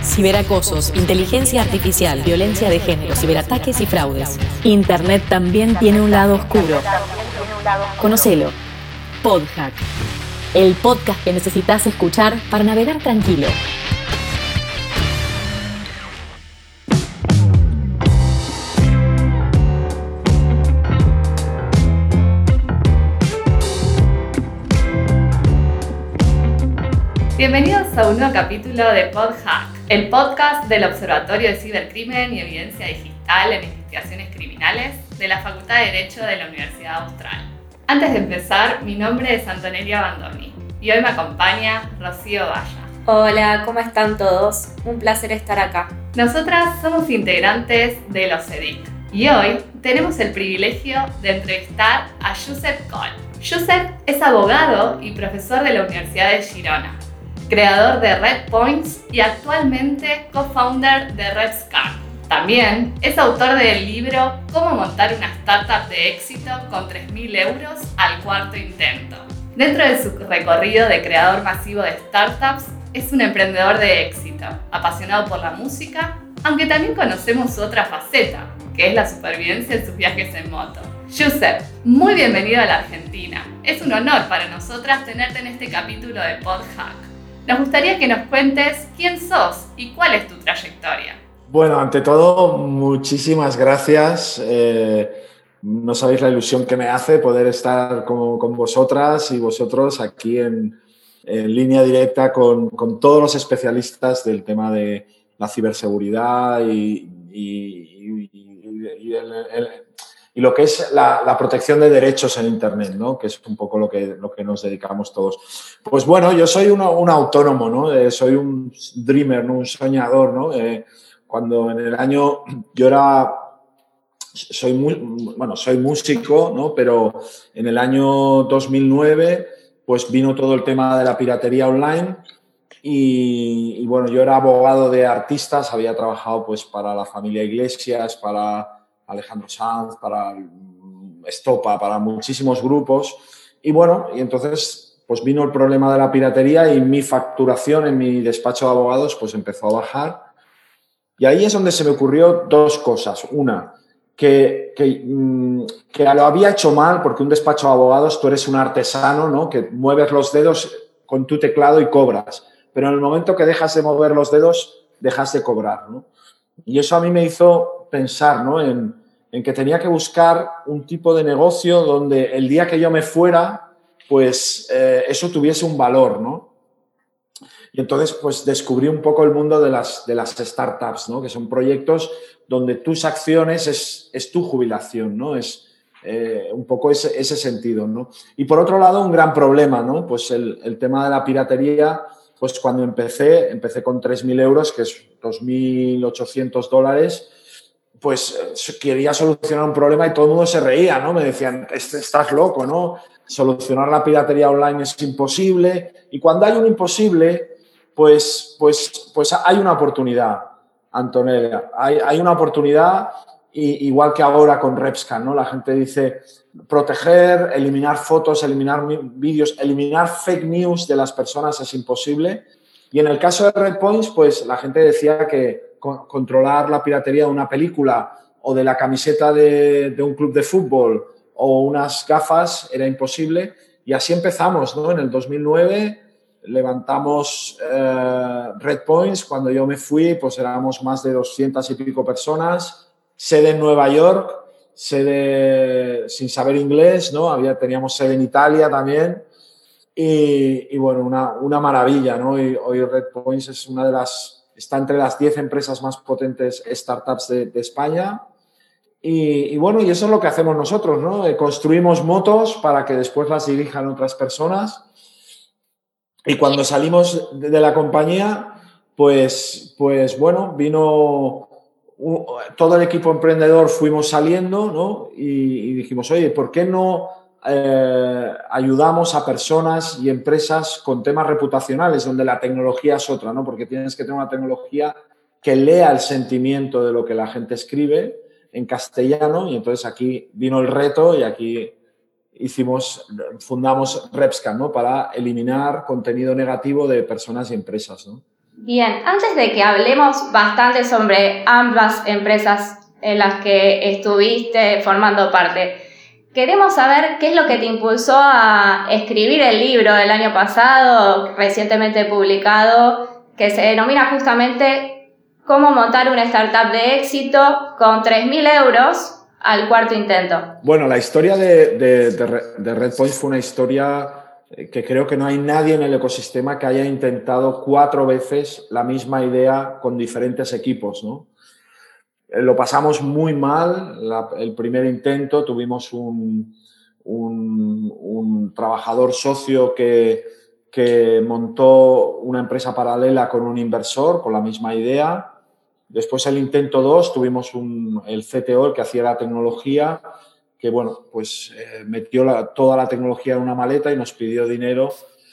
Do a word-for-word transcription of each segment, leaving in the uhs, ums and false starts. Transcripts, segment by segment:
ciberacosos, inteligencia artificial, violencia de género, ciberataques y fraudes. Internet también tiene un lado oscuro. Conócelo. Podhack. El podcast que necesitas escuchar para navegar tranquilo. Bienvenidos a un nuevo capítulo de Podhack, el podcast del Observatorio de Cibercrimen y Evidencia Digital en Investigaciones Criminales de la Facultad de Derecho de la Universidad Austral. Antes de empezar, mi nombre es Antonella Bandoni y hoy me acompaña Rocío Valla. Hola, ¿cómo están todos? Un placer estar acá. Nosotras somos integrantes de los E D I C y hoy tenemos el privilegio de entrevistar a Josep Coll. Josep es abogado y profesor de la Universidad de Girona, creador de RedPoints y actualmente co-founder de RepScan. También es autor del libro Cómo montar una startup de éxito con tres mil euros al cuarto intento. Dentro de su recorrido de creador masivo de startups, es un emprendedor de éxito, apasionado por la música, aunque también conocemos su otra faceta, que es la supervivencia en sus viajes en moto. Josep, muy bienvenido a la Argentina. Es un honor para nosotras tenerte en este capítulo de Podhack. Nos gustaría que nos cuentes quién sos y cuál es tu trayectoria. Bueno, ante todo, muchísimas gracias. Eh, no sabéis la ilusión que me hace poder estar con, con vosotras y vosotros aquí en, en línea directa con, con todos los especialistas del tema de la ciberseguridad y, y, y, y, y el, el, y lo que es la, la protección de derechos en Internet, ¿no? Que es un poco lo que, lo que nos dedicamos todos. Pues bueno, yo soy uno, un autónomo, ¿no? Eh, soy un dreamer, ¿no? Un soñador, ¿no? Eh, cuando en el año yo era, soy muy, bueno, soy músico, ¿no? Pero en el año dos mil nueve, pues vino todo el tema de la piratería online y, y bueno, yo era abogado de artistas, había trabajado pues para la familia Iglesias, para Alejandro Sanz, para Estopa, para muchísimos grupos. Y bueno, y entonces pues vino el problema de la piratería y mi facturación en mi despacho de abogados pues empezó a bajar. Y ahí es donde se me ocurrió dos cosas. Una, que, que, que lo había hecho mal porque un despacho de abogados, tú eres un artesano, ¿no? Que mueves los dedos con tu teclado y cobras. Pero en el momento que dejas de mover los dedos, dejas de cobrar, ¿no? Y eso a mí me hizo pensar, ¿no? en, en que tenía que buscar un tipo de negocio donde el día que yo me fuera, pues eh, eso tuviese un valor, ¿no? Y entonces pues descubrí un poco el mundo de las, de las startups, ¿no? Que son proyectos donde tus acciones es, es tu jubilación, ¿no? Es eh, un poco ese, ese sentido, ¿no? Y por otro lado, un gran problema, ¿no? Pues el, el tema de la piratería. Pues cuando empecé, empecé con tres mil euros, que es dos mil ochocientos dólares, pues quería solucionar un problema y todo el mundo se reía, ¿no? Me decían, estás loco, ¿no? Solucionar la piratería online es imposible. Y cuando hay un imposible, pues, pues, pues hay una oportunidad, Antonella. Hay, hay una oportunidad, y, igual que ahora con RepScan, ¿no? La gente dice proteger, eliminar fotos, eliminar vídeos, eliminar fake news de las personas es imposible. Y en el caso de RedPoints, pues la gente decía que con, controlar la piratería de una película o de la camiseta de, de un club de fútbol o unas gafas era imposible. Y así empezamos, ¿no? En el dos mil nueve levantamos eh, RedPoints. Cuando yo me fui, pues éramos más de doscientas y pico personas, sede en Nueva York, sede sin saber inglés, ¿no? Había, teníamos sede en Italia también y, y bueno, una, una maravilla, ¿no? Y hoy RedPoints es una de las, está entre las diez empresas más potentes startups de, de España y, y bueno, y eso es lo que hacemos nosotros, ¿no? Construimos motos para que después las dirijan otras personas y cuando salimos de, de la compañía, pues, pues bueno, vino... todo el equipo emprendedor fuimos saliendo, ¿no? y, y dijimos, oye, ¿por qué no eh, ayudamos a personas y empresas con temas reputacionales donde la tecnología es otra, ¿no? Porque tienes que tener una tecnología que lea el sentimiento de lo que la gente escribe en castellano y entonces aquí vino el reto y aquí hicimos, fundamos RepScan, ¿no? Para eliminar contenido negativo de personas y empresas, ¿no? Bien, antes de que hablemos bastante sobre ambas empresas en las que estuviste formando parte, queremos saber qué es lo que te impulsó a escribir el libro del año pasado, recientemente publicado, que se denomina justamente Cómo montar una startup de éxito con tres mil euros al cuarto intento. Bueno, la historia de, de, de, de Redpoint fue una historia que creo que no hay nadie en el ecosistema que haya intentado cuatro veces la misma idea con diferentes equipos, ¿no? Lo pasamos muy mal la, el primer intento, tuvimos un, un, un trabajador socio que, que montó una empresa paralela con un inversor con la misma idea. Después el intento dos tuvimos un, el C T O, el que hacía la tecnología, que bueno, pues eh, metió la, toda la tecnología en una maleta y nos pidió dinero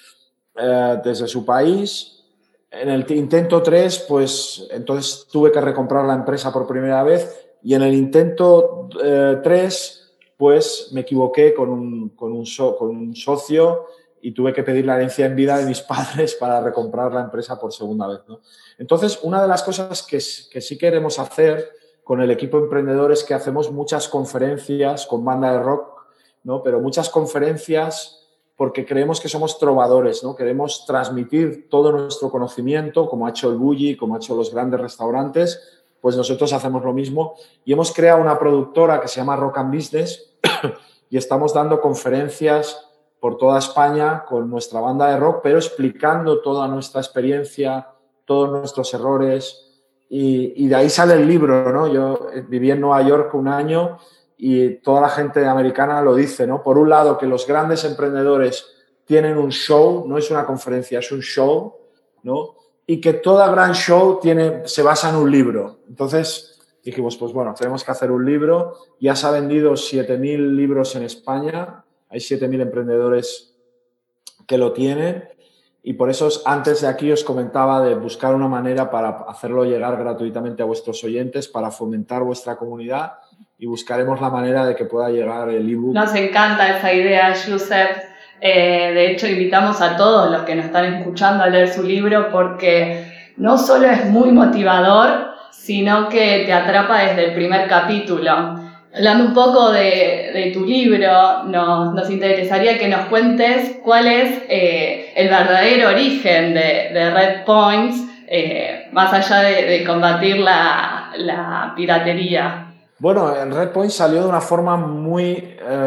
eh, desde su país. En el intento tres, pues entonces tuve que recomprar la empresa por primera vez y en el intento eh, tres, pues me equivoqué con un, con, un so, con un socio y tuve que pedir la herencia en vida de mis padres para recomprar la empresa por segunda vez, ¿no? Entonces, una de las cosas que, que sí queremos hacer con el equipo emprendedor es que hacemos muchas conferencias con banda de rock, ¿no? Pero muchas conferencias porque creemos que somos trovadores, ¿no? Queremos transmitir todo nuestro conocimiento, como ha hecho el Bulli, como ha hecho los grandes restaurantes, pues nosotros hacemos lo mismo y hemos creado una productora que se llama Rock and Business y estamos dando conferencias por toda España con nuestra banda de rock, pero explicando toda nuestra experiencia, todos nuestros errores y, y de ahí sale el libro, ¿no? Yo viví en Nueva York un año y toda la gente americana lo dice, ¿no? Por un lado, que los grandes emprendedores tienen un show, no es una conferencia, es un show, ¿no? Y que toda gran show tiene, se basa en un libro. Entonces dijimos, pues bueno, tenemos que hacer un libro. Ya se ha vendido siete mil libros en España, hay siete mil emprendedores que lo tienen. Y por eso antes de aquí os comentaba de buscar una manera para hacerlo llegar gratuitamente a vuestros oyentes, para fomentar vuestra comunidad y buscaremos la manera de que pueda llegar el ebook. Nos encanta esa idea, Josep. Eh, de hecho, invitamos a todos los que nos están escuchando a leer su libro porque no solo es muy motivador, sino que te atrapa desde el primer capítulo. Hablando un poco de, de tu libro, nos, nos interesaría que nos cuentes cuál es eh, el verdadero origen de, de Redpoint, eh, más allá de, de combatir la, la piratería. Bueno, el Redpoint salió de una forma muy...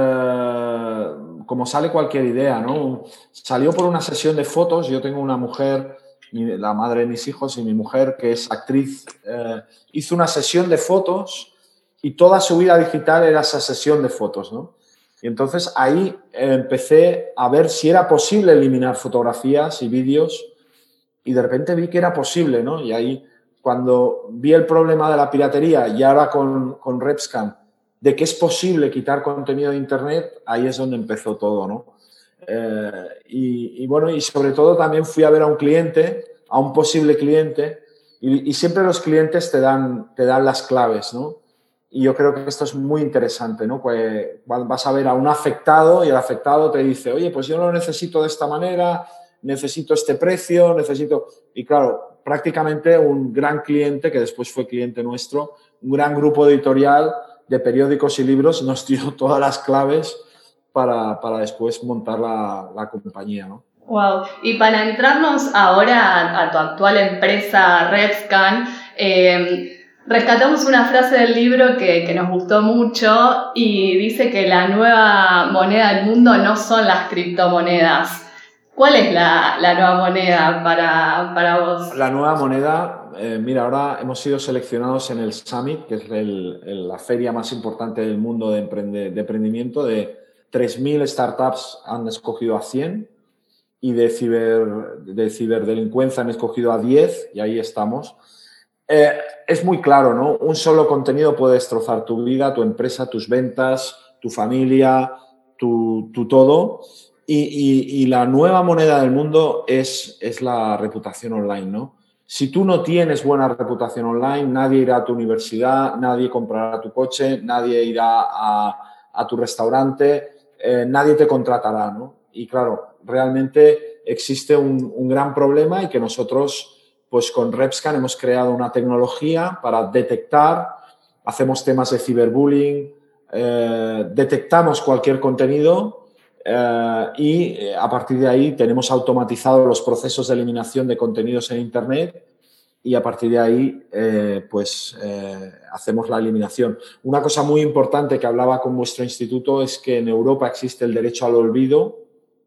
Eh, como sale cualquier idea, ¿no? Salió por una sesión de fotos. Yo tengo una mujer, la madre de mis hijos, y mi mujer, que es actriz, eh, hizo una sesión de fotos y toda su vida digital era esa sesión de fotos, ¿no? Y entonces ahí empecé a ver si era posible eliminar fotografías y vídeos y de repente vi que era posible, ¿no? Y ahí, cuando vi el problema de la piratería y ahora con, con RepScan, de que es posible quitar contenido de Internet, ahí es donde empezó todo, ¿no? Eh, y, y bueno, y sobre todo también fui a ver a un cliente, a un posible cliente, y, y siempre los clientes te dan, te dan las claves, ¿no? Y yo creo que esto es muy interesante, ¿no? Pues vas a ver a un afectado y el afectado te dice, oye, pues yo lo necesito de esta manera, necesito este precio, necesito... Y claro, prácticamente un gran cliente, que después fue cliente nuestro, un gran grupo editorial de periódicos y libros nos dio todas las claves para, para después montar la, la compañía, ¿no? Wow. Y para entrarnos ahora a, a tu actual empresa, RepScan, eh, rescatamos una frase del libro que, que nos gustó mucho y dice que la nueva moneda del mundo no son las criptomonedas. ¿Cuál es la, la nueva moneda para, para vos? La nueva moneda, eh, mira, ahora hemos sido seleccionados en el Summit, que es el, el, la feria más importante del mundo de, emprende, de emprendimiento. De tres mil startups han escogido a cien y de, ciber, de ciberdelincuencia han escogido a diez y ahí estamos. Eh, es muy claro, ¿no? Un solo contenido puede destrozar tu vida, tu empresa, tus ventas, tu familia, tu, tu todo. Y, y, y la nueva moneda del mundo es, es la reputación online, ¿no? Si tú no tienes buena reputación online, nadie irá a tu universidad, nadie comprará tu coche, nadie irá a, a tu restaurante, eh, nadie te contratará, ¿no? Y claro, realmente existe un, un gran problema y que nosotros pues con RepScan hemos creado una tecnología para detectar, hacemos temas de ciberbullying, eh, detectamos cualquier contenido eh, y eh, a partir de ahí tenemos automatizados los procesos de eliminación de contenidos en Internet y a partir de ahí eh, pues eh, hacemos la eliminación. Una cosa muy importante que hablaba con vuestro instituto es que en Europa existe el derecho al olvido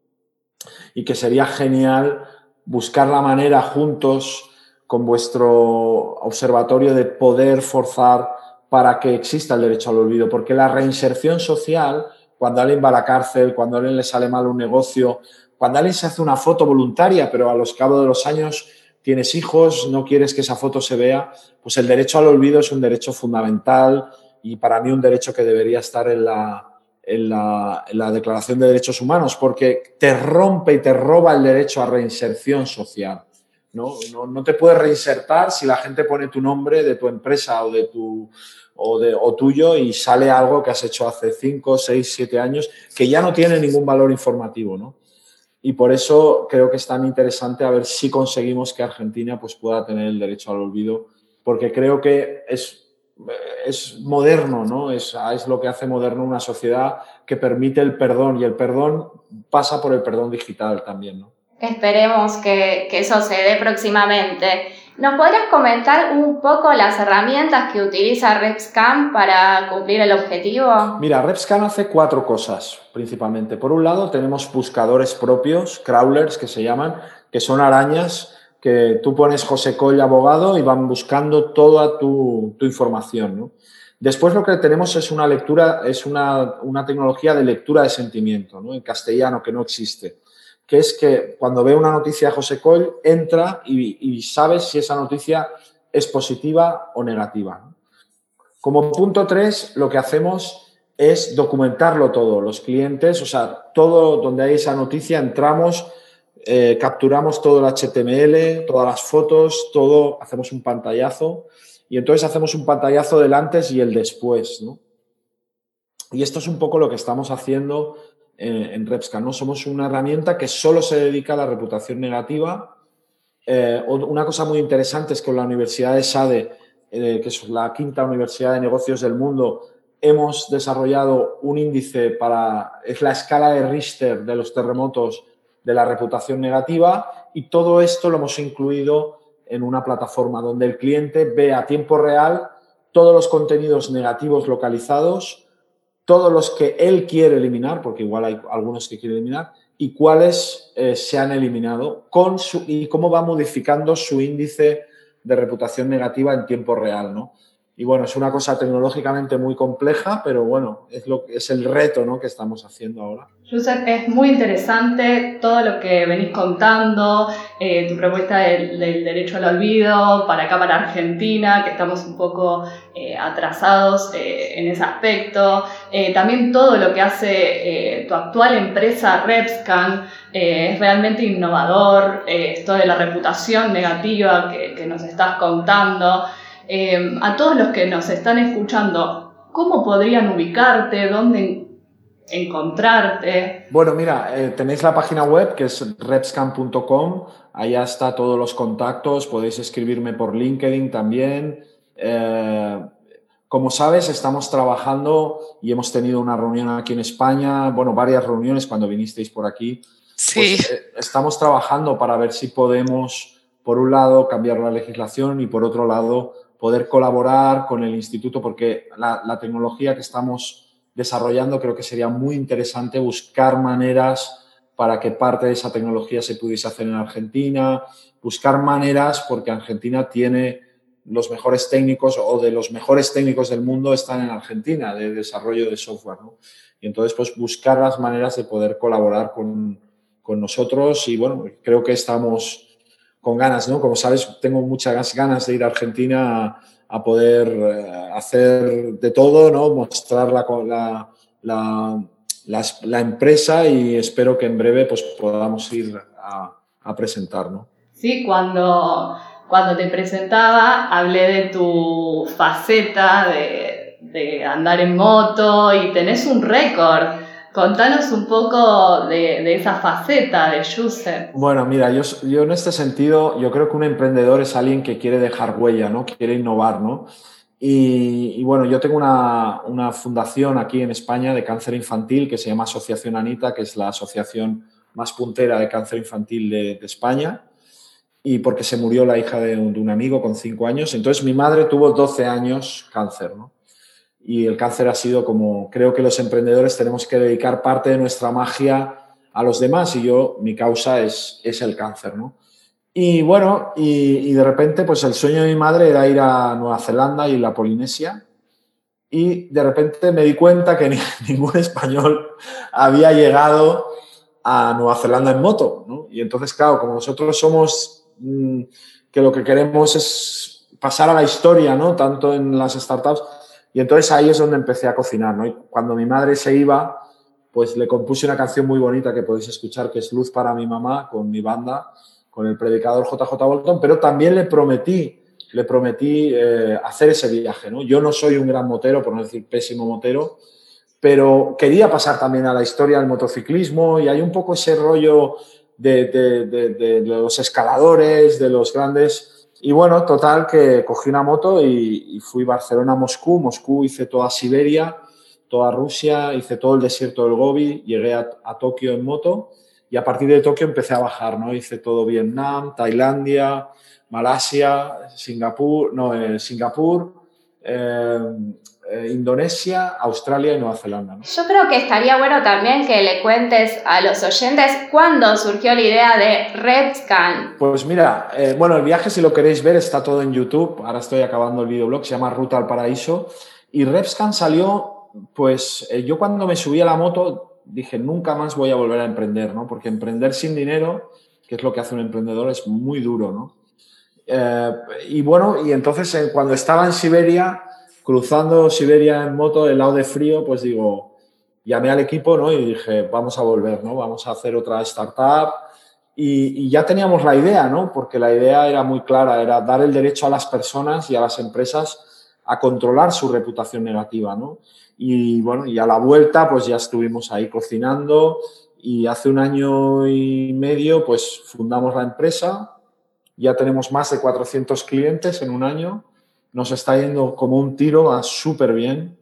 y que sería genial buscar la manera juntos con vuestro observatorio de poder forzar para que exista el derecho al olvido, porque la reinserción social, cuando alguien va a la cárcel, cuando a alguien le sale mal un negocio, cuando alguien se hace una foto voluntaria, pero a los cabos de los años tienes hijos, no quieres que esa foto se vea, pues el derecho al olvido es un derecho fundamental y para mí un derecho que debería estar en la, en la, en la Declaración de Derechos Humanos, porque te rompe y te roba el derecho a reinserción social. ¿No? No, no te puedes reinsertar si la gente pone tu nombre de tu empresa o, de tu, o, de, o tuyo y sale algo que has hecho hace cinco, seis, siete años que ya no tiene ningún valor informativo, ¿no? Y por eso creo que es tan interesante a ver si conseguimos que Argentina pues, pueda tener el derecho al olvido, porque creo que es, es moderno, ¿no? Es, es lo que hace moderno una sociedad que permite el perdón y el perdón pasa por el perdón digital también, ¿no? Esperemos que, que eso se dé próximamente. ¿Nos podrías comentar un poco las herramientas que utiliza RepScan para cumplir el objetivo? Mira, RepScan hace cuatro cosas principalmente. Por un lado, tenemos buscadores propios, crawlers que se llaman, que son arañas que tú pones José Coll abogado y van buscando toda tu, tu información, ¿no? Después lo que tenemos es una lectura, es una, una tecnología de lectura de sentimiento, ¿no? En castellano, que no existe, que es que cuando ve una noticia de José Coll, entra y, y sabes si esa noticia es positiva o negativa, ¿no? Como punto tres, lo que hacemos es documentarlo todo. Los clientes, o sea, todo donde hay esa noticia, entramos, eh, capturamos todo el H T M L, todas las fotos, todo, hacemos un pantallazo y entonces hacemos un pantallazo del antes y el después, ¿no? Y esto es un poco lo que estamos haciendo eh, en RepScan, ¿no? Somos una herramienta que solo se dedica a la reputación negativa. Eh, una cosa muy interesante es que en la Universidad de S A D E, eh, que es la quinta universidad de negocios del mundo, hemos desarrollado un índice para, es la escala de Richter de los terremotos de la reputación negativa y todo esto lo hemos incluido en una plataforma donde el cliente ve a tiempo real todos los contenidos negativos localizados, todos los que él quiere eliminar, porque igual hay algunos que quiere eliminar, y cuáles eh, se han eliminado con su, y cómo va modificando su índice de reputación negativa en tiempo real, ¿no? Y bueno, es una cosa tecnológicamente muy compleja, pero bueno, es, lo, es el reto, ¿no?, que estamos haciendo ahora. Josep, es muy interesante todo lo que venís contando, eh, tu propuesta del, del derecho al olvido para acá, para Argentina, que estamos un poco eh, atrasados eh, en ese aspecto. Eh, también todo lo que hace eh, tu actual empresa RepScan eh, es realmente innovador, eh, esto de la reputación negativa que, que nos estás contando. Eh, a todos los que nos están escuchando, ¿cómo podrían ubicarte? ¿Dónde encontrarte? Bueno, mira, eh, tenéis la página web que es repscan punto com, allá está todos los contactos, podéis escribirme por LinkedIn también. Eh, como sabes, estamos trabajando y hemos tenido una reunión aquí en España, bueno, varias reuniones cuando vinisteis por aquí. Sí. Pues, eh, estamos trabajando para ver si podemos, por un lado, cambiar la legislación y por otro lado, poder colaborar con el instituto, porque la, la tecnología que estamos desarrollando creo que sería muy interesante buscar maneras para que parte de esa tecnología se pudiese hacer en Argentina, buscar maneras porque Argentina tiene los mejores técnicos o de los mejores técnicos del mundo están en Argentina de desarrollo de software, ¿no? Y entonces pues buscar las maneras de poder colaborar con, con nosotros y bueno, creo que estamos con ganas, ¿no? Como sabes, tengo muchas ganas de ir a Argentina a, a poder eh, hacer de todo, ¿no? Mostrar la, la, la, la, la empresa y espero que en breve pues, podamos ir a, a presentar, ¿no? Sí, cuando, cuando te presentaba hablé de tu faceta de, de andar en moto y tenés un récord. Contanos un poco de, de esa faceta de Giuseppe. Bueno, mira, yo, yo en este sentido, yo creo que un emprendedor es alguien que quiere dejar huella, ¿no? Quiere innovar, ¿no? Y, y bueno, yo tengo una, una fundación aquí en España de cáncer infantil que se llama Asociación Anita, que es la asociación más puntera de cáncer infantil de, de España, y porque se murió la hija de un, de un amigo con cinco años. Entonces mi madre tuvo doce años cáncer, ¿no? Y el cáncer ha sido como, creo que los emprendedores tenemos que dedicar parte de nuestra magia a los demás y yo, mi causa es, es el cáncer, ¿no? Y bueno, y, y de repente pues el sueño de mi madre era ir a Nueva Zelanda y la Polinesia y de repente me di cuenta que ni, ningún español había llegado a Nueva Zelanda en moto, ¿no? Y entonces, claro, como nosotros somos mmm, que lo que queremos es pasar a la historia, ¿no? Tanto en las startups. Y entonces ahí es donde empecé a cocinar, ¿no? Y cuando mi madre se iba, pues le compuse una canción muy bonita que podéis escuchar, que es Luz para mi mamá, con mi banda, con el predicador J J Bolton, pero también le prometí, le prometí eh, hacer ese viaje, ¿no? Yo no soy un gran motero, por no decir pésimo motero, pero quería pasar también a la historia del motociclismo y hay un poco ese rollo de, de, de, de los escaladores, de los grandes... Y bueno, total, que cogí una moto y, y fui Barcelona a Moscú. Moscú hice toda Siberia, toda Rusia, hice todo el desierto del Gobi, llegué a, a Tokio en moto y a partir de Tokio empecé a bajar, ¿no? Hice todo Vietnam, Tailandia, Malasia, Singapur, no, eh, Singapur, eh, eh, Indonesia, Australia y Nueva Zelanda, ¿no? Yo creo que estaría bueno también que le cuentes a los oyentes cuándo surgió la idea de RepsCan. Pues mira, eh, bueno, el viaje, si lo queréis ver, está todo en YouTube. Ahora estoy acabando el videoblog, se llama Ruta al Paraíso. Y RepsCan salió, pues eh, yo cuando me subí a la moto dije, nunca más voy a volver a emprender, ¿no? Porque emprender sin dinero, que es lo que hace un emprendedor, es muy duro, ¿no? Eh, y bueno, y entonces eh, cuando estaba en Siberia, cruzando Siberia en moto, helado de frío, pues digo, llamé al equipo, ¿no? Y dije, vamos a volver, ¿no? Vamos a hacer otra startup. Y, y ya teníamos la idea, ¿no? Porque la idea era muy clara, era dar el derecho a las personas y a las empresas a controlar su reputación negativa, ¿no? Y bueno, y a la vuelta, pues ya estuvimos ahí cocinando y hace un año y medio, pues fundamos la empresa. Ya tenemos más de cuatrocientos clientes en un año. Nos está yendo como un tiro, va súper bien.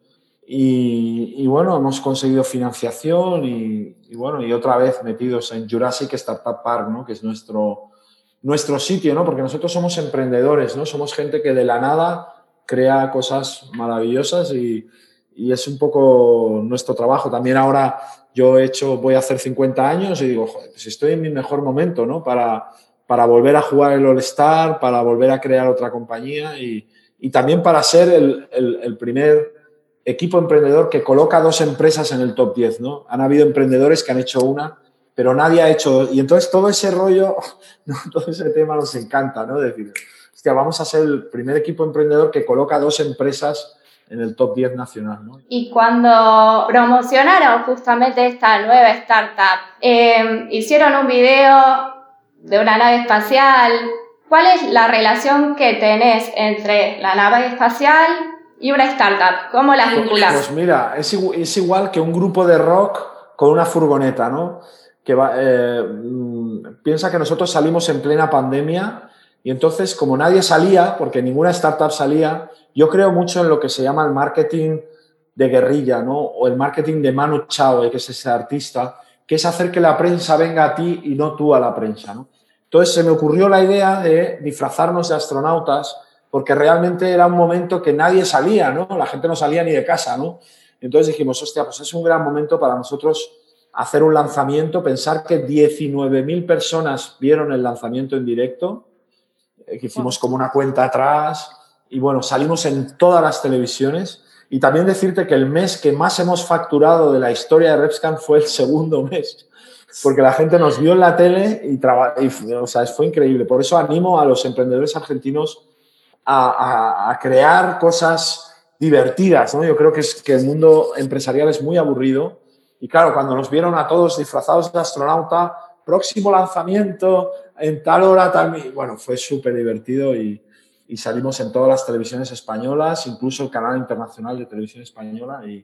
Y, y bueno, hemos conseguido financiación y, y bueno, y otra vez metidos en Jurassic Startup Park, ¿no? Que es nuestro, nuestro sitio, ¿no? Porque nosotros somos emprendedores, ¿no? Somos gente que de la nada crea cosas maravillosas y, y es un poco nuestro trabajo. También ahora yo he hecho, voy a hacer cincuenta años y digo, joder, pues estoy en mi mejor momento, ¿no? Para, para volver a jugar el All-Star, para volver a crear otra compañía y, y también para ser el, el, el primer equipo emprendedor que coloca dos empresas en el top diez, ¿no? Han habido emprendedores que han hecho una, pero nadie ha hecho... Y entonces todo ese rollo, ¿no? Todo ese tema nos encanta, ¿no? Decir, hostia, vamos a ser el primer equipo emprendedor que coloca dos empresas en el top diez nacional, ¿no? Y cuando promocionaron justamente esta nueva startup, eh, hicieron un video de una nave espacial. ¿Cuál es la relación que tenés entre la nave espacial y una startup? ¿Cómo la vinculás? Pues mira, es igual, es igual que un grupo de rock con una furgoneta, ¿no? Que va, eh, piensa que nosotros salimos en plena pandemia y entonces, como nadie salía, porque ninguna startup salía, yo creo mucho en lo que se llama el marketing de guerrilla, ¿no? O el marketing de Manu Chao, que es ese artista, que es hacer que la prensa venga a ti y no tú a la prensa, ¿no? Entonces se me ocurrió la idea de disfrazarnos de astronautas porque realmente era un momento que nadie salía, ¿no? La gente no salía ni de casa, ¿no? Entonces dijimos, hostia, pues es un gran momento para nosotros hacer un lanzamiento, pensar que diecinueve mil personas vieron el lanzamiento en directo, que hicimos como una cuenta atrás y bueno, salimos en todas las televisiones y también decirte que el mes que más hemos facturado de la historia de RepsCan fue el segundo mes, porque la gente nos vio en la tele y, y o sea, fue increíble. Por eso animo a los emprendedores argentinos a, a, a crear cosas divertidas, ¿no? Yo creo que, es, que el mundo empresarial es muy aburrido y claro, cuando nos vieron a todos disfrazados de astronauta, próximo lanzamiento en tal hora, tal... Bueno, fue súper divertido y, y salimos en todas las televisiones españolas, incluso el canal internacional de televisión española y,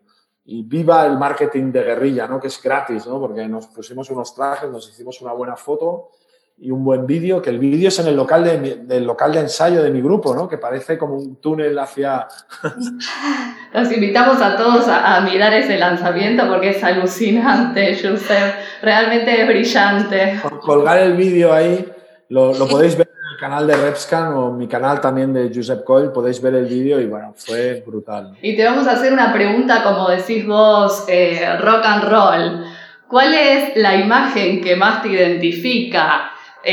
y viva el marketing de guerrilla, ¿no? Que es gratis, ¿no? Porque nos pusimos unos trajes, nos hicimos una buena foto y un buen vídeo, que el vídeo es en el local de, mi, del local de ensayo de mi grupo, ¿no? Que parece como un túnel hacia... Los invitamos a todos a, a mirar ese lanzamiento porque es alucinante, Josep. Realmente es brillante. Por colgar el vídeo ahí, lo, lo podéis ver en el canal de RepScan o mi canal también de Josep Coll, podéis ver el vídeo y bueno, fue brutal. Y te vamos a hacer una pregunta, como decís vos, eh, rock and roll. ¿Cuál es la imagen que más te identifica?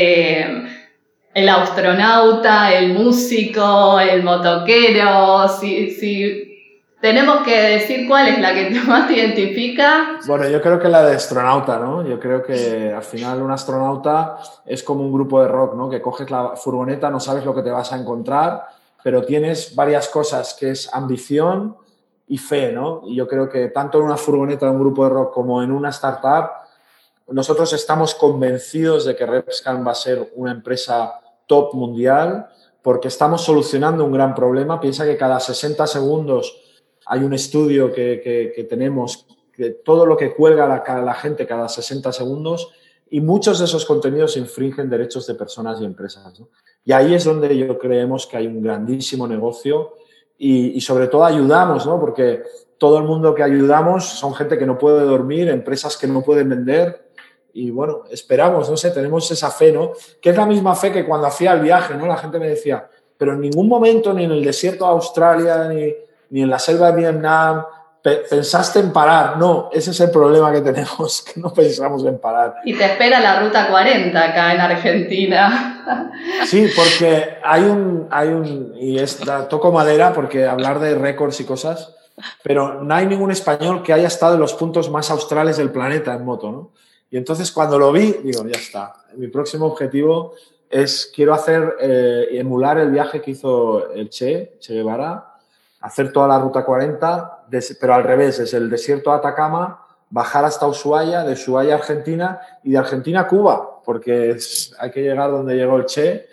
Eh, el astronauta, el músico, el motoquero, si, si tenemos que decir cuál es la que más te identifica. Bueno, yo creo que la de astronauta, ¿no? Yo creo que al final un astronauta es como un grupo de rock, ¿no? Que coges la furgoneta, no sabes lo que te vas a encontrar, pero tienes varias cosas, que es ambición y fe, ¿no? Y yo creo que tanto en una furgoneta de un grupo de rock como en una startup, nosotros estamos convencidos de que RepScan va a ser una empresa top mundial porque estamos solucionando un gran problema. Piensa que cada sesenta segundos hay un estudio que, que, que tenemos, que todo lo que cuelga la, la gente cada sesenta segundos y muchos de esos contenidos infringen derechos de personas y empresas, ¿no? Y ahí es donde yo creemos que hay un grandísimo negocio y, y sobre todo ayudamos, ¿no? Porque todo el mundo que ayudamos son gente que no puede dormir, empresas que no pueden vender. Y bueno, esperamos, no sé, tenemos esa fe, ¿no? Que es la misma fe que cuando hacía el viaje, ¿no? La gente me decía, pero en ningún momento, ni en el desierto de Australia, ni, ni en la selva de Vietnam, pensaste en parar. No, ese es el problema que tenemos, que no pensamos en parar. Y te espera la Ruta cuarenta acá en Argentina. Sí, porque hay un, hay un y es, toco madera porque hablar de récords y cosas, pero no hay ningún español que haya estado en los puntos más australes del planeta en moto, ¿no? Y entonces cuando lo vi, digo, ya está. Mi próximo objetivo es, quiero hacer, eh, emular el viaje que hizo el Che, Che Guevara, hacer toda la Ruta cuarenta, des, pero al revés, desde el desierto de Atacama, bajar hasta Ushuaia, de Ushuaia a Argentina y de Argentina a Cuba, porque es, hay que llegar donde llegó el Che.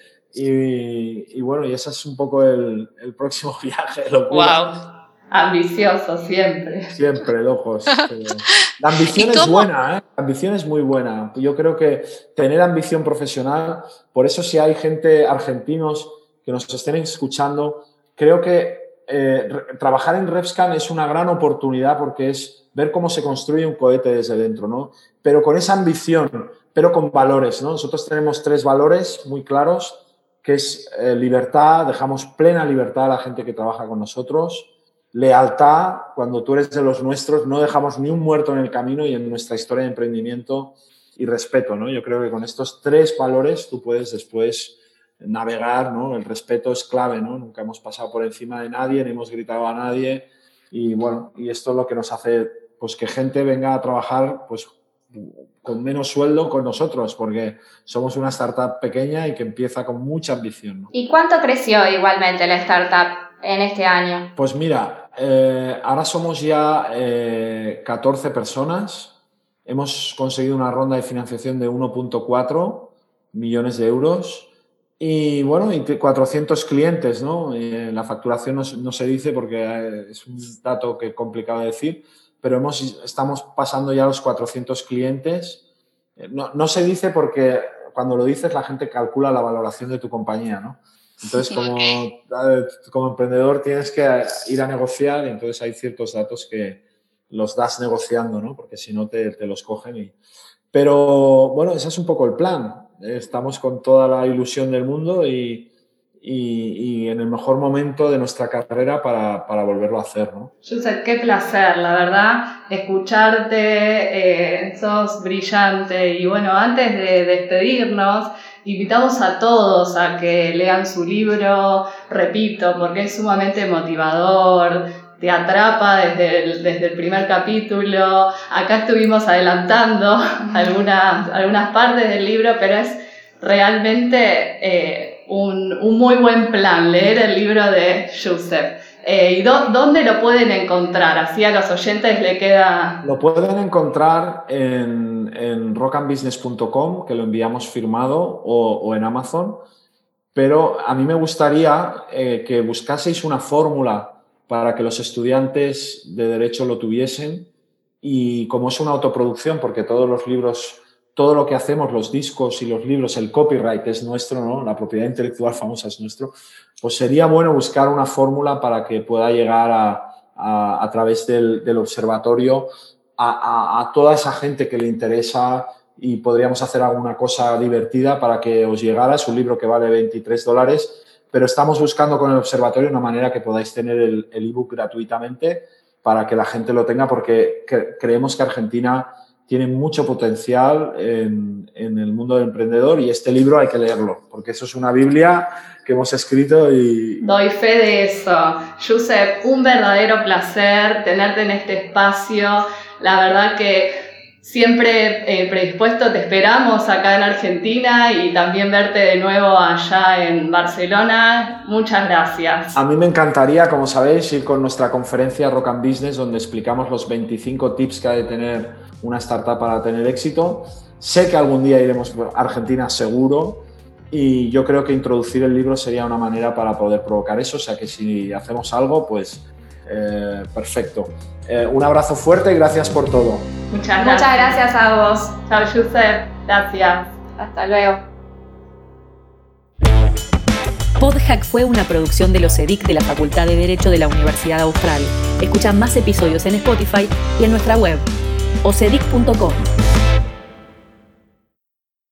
Y, y bueno, y ese es un poco el, el próximo viaje. ¡Wow! Ambicioso siempre. Siempre, locos. La ambición es buena, ¿eh? La ambición es muy buena. Yo creo que tener ambición profesional, por eso si hay gente, argentinos, que nos estén escuchando, creo que eh, trabajar en RepScan es una gran oportunidad porque es ver cómo se construye un cohete desde dentro, ¿no? Pero con esa ambición, pero con valores, ¿no? Nosotros tenemos tres valores muy claros, que es eh, libertad, dejamos plena libertad a la gente que trabaja con nosotros. Lealtad, cuando tú eres de los nuestros, no dejamos ni un muerto en el camino y en nuestra historia de emprendimiento, y respeto, ¿no? Yo creo que con estos tres valores tú puedes después navegar, ¿no? El respeto es clave, ¿no? Nunca hemos pasado por encima de nadie, ni hemos gritado a nadie y bueno, y esto es lo que nos hace pues que gente venga a trabajar pues con menos sueldo con nosotros, porque somos una startup pequeña y que empieza con mucha ambición, ¿no? ¿Y cuánto creció igualmente la startup en este año? Pues mira, eh, ahora somos ya eh, catorce personas. Hemos conseguido una ronda de financiación de uno punto cuatro millones de euros y bueno, y cuatrocientos clientes, ¿no? Eh, la facturación no, no se dice porque es un dato que es complicado de decir, pero hemos, estamos pasando ya los cuatrocientos clientes. No, no se dice porque cuando lo dices la gente calcula la valoración de tu compañía, ¿no? Entonces, como, como emprendedor tienes que ir a negociar y entonces hay ciertos datos que los das negociando, ¿no? Porque si no te, te los cogen. Y... Pero, bueno, ese es un poco el plan. Estamos con toda la ilusión del mundo y, y, y en el mejor momento de nuestra carrera para, para volverlo a hacer, ¿no? Josep, qué placer, la verdad, escucharte, eh, sos brillante. Y bueno, antes de despedirnos, invitamos a todos a que lean su libro, repito, porque es sumamente motivador, te atrapa desde el, desde el primer capítulo. Acá estuvimos adelantando algunas, algunas partes del libro, pero es realmente eh, un, un muy buen plan leer el libro de Josep. Eh, ¿Y do, dónde lo pueden encontrar? Así a los oyentes le queda... Lo pueden encontrar en, en rock and business punto com, que lo enviamos firmado, o, o en Amazon. Pero a mí me gustaría eh, que buscaseis una fórmula para que los estudiantes de Derecho lo tuviesen. Y como es una autoproducción, porque todos los libros, todo lo que hacemos, los discos y los libros, el copyright es nuestro, ¿no? La propiedad intelectual famosa es nuestro, pues sería bueno buscar una fórmula para que pueda llegar a, a, a través del, del observatorio a, a, a toda esa gente que le interesa, y podríamos hacer alguna cosa divertida para que os llegara. Es un libro que vale veintitrés dólares, pero estamos buscando con el observatorio una manera que podáis tener el, el ebook gratuitamente para que la gente lo tenga, porque cre- creemos que Argentina tiene mucho potencial en, en el mundo del emprendedor, y este libro hay que leerlo, porque eso es una Biblia que hemos escrito y... Doy fe de eso. Josep, un verdadero placer tenerte en este espacio. La verdad que siempre eh, predispuesto te esperamos acá en Argentina, y también verte de nuevo allá en Barcelona. Muchas gracias. A mí me encantaría, como sabéis, ir con nuestra conferencia Rock and Business, donde explicamos los veinticinco tips que ha de tener una startup para tener éxito. Sé que algún día iremos a Argentina seguro, y yo creo que introducir el libro sería una manera para poder provocar eso. O sea que si hacemos algo, pues eh, perfecto. Eh, un abrazo fuerte y gracias por todo. Muchas gracias. Muchas gracias a vos. Chao, Josep. Gracias. Hasta luego. Podhack fue una producción de los E D I C de la Facultad de Derecho de la Universidad Austral. Escucha más episodios en Spotify y en nuestra web, ocedic punto com.